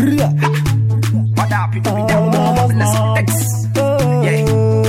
What up, people? We down let's next. Yeah.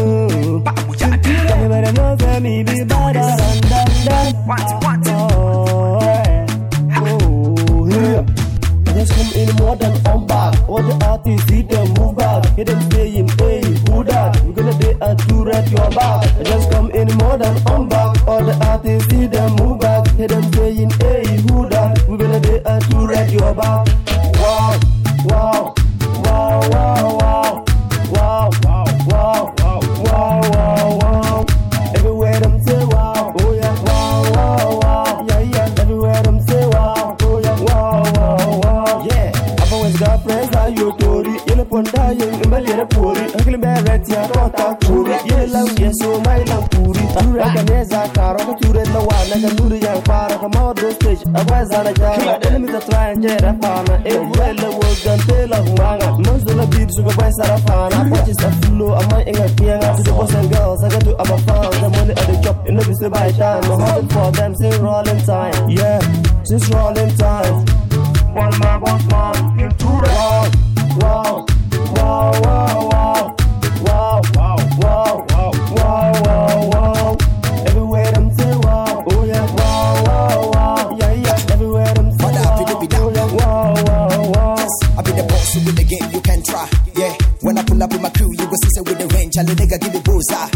Just come in more than on back. All the artists see them move back. Hear them saying, hey, who that? We're gonna be a tour at your back. Just come in more than on back. All the artists see them move back. Hear them saying, hey, who that? We're gonna be a tour at your back. Wow, wow, wow, wow, wow, wow, wow, wow, wow, wow, wow. Everywhere them say wow, oh yeah, wow, wow, wow, yeah, yeah. Everywhere them say wow, oh yeah, wow, wow, wow, yeah. I've always got friends like you, Tori. You're up on dying, in my little puri. I'm gonna be red, yeah, contact puri. You're love, yes, so my love puri. I'm recognize a car, I'm to read the one, like a new young fire. Come out those stage, I was on a jar. Enemies are trying to get a farmer. Everywhere the world done, they love Wanga. Most of the beats, you go by Sarafana. Watches a flow, I'm my English piano. To the boys and girls, I got to have a fan. The money at the job, in the business by time. I'm hoping for them, say rolling time. Yeah, just rolling time. One man, into the wow, wow, wow, wow, wow, wow, wow, wow, wow, wow, wow, wow. Everywhere them say wow, oh yeah, wow, wow, wow, yeah, yeah. Everywhere them say wow, oh yeah, wow, wow, wow. Yes, I be the boss with the game, you can try. Yeah, when I pull up with my crew, you go see with the range, and the nigga give me bullseye.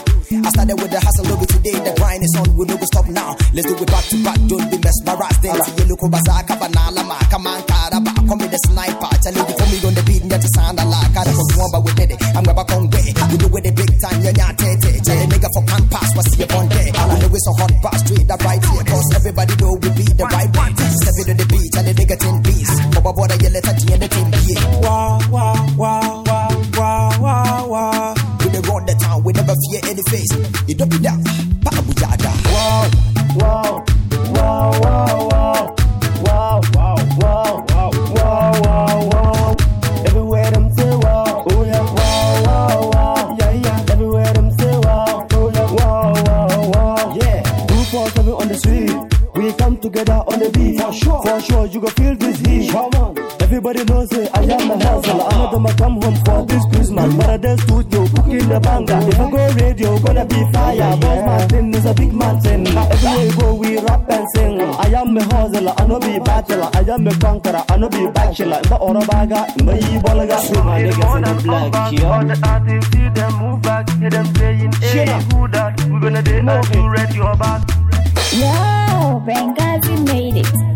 I started with the hustle, over today, the grind is on, we no go stop now. Let's do it back to back, don't be mesmerized. Then see you look over Zaka, banana, come on, Karaba, come with the sniper. Tell you for me on the beat, get to sound a lot. I don't want, but we did it. I'm gonna back on way. We do it the big time, you're not tete. Tell the nigga for can pass, what's your one day? I know it's a hot bar, straight up right here. Cause everybody know we be the right way. Step into the beat, and the nigga 10 piece. Boba border, you let her G and the team be. Wow, wow, wow, wow, wow, wow, wow. We dey run the town, we never fear any face. You don't be that, Pabujada. Wow, wow, wow, wow, wow, wow, wow, wow, wow, wow, wow, wow. Everywhere them say wow, oh yeah, wow, wow, wow, yeah, yeah. Everywhere them say wow, oh yeah, wow, wow, wow, yeah. 247 on the street, we come together on the beat. For sure, you go feel this heat. Come on. Everybody knows it, I am the hustler. I'm gonna come home for this Christmas. But I dance studio, cooking the banger. If I go radio, gonna be fire. Boss Martin is a big mountain. Everywhere we go, we rap and sing. I am a hustler, I know be battler. I am a conqueror, I know be bachelor. The Orabaga, my Bolaga. So my niggas in the black, all the artists see them move back, hear them saying, hey, who that? We're gonna do no to read your back. Yo, Benghazi made it.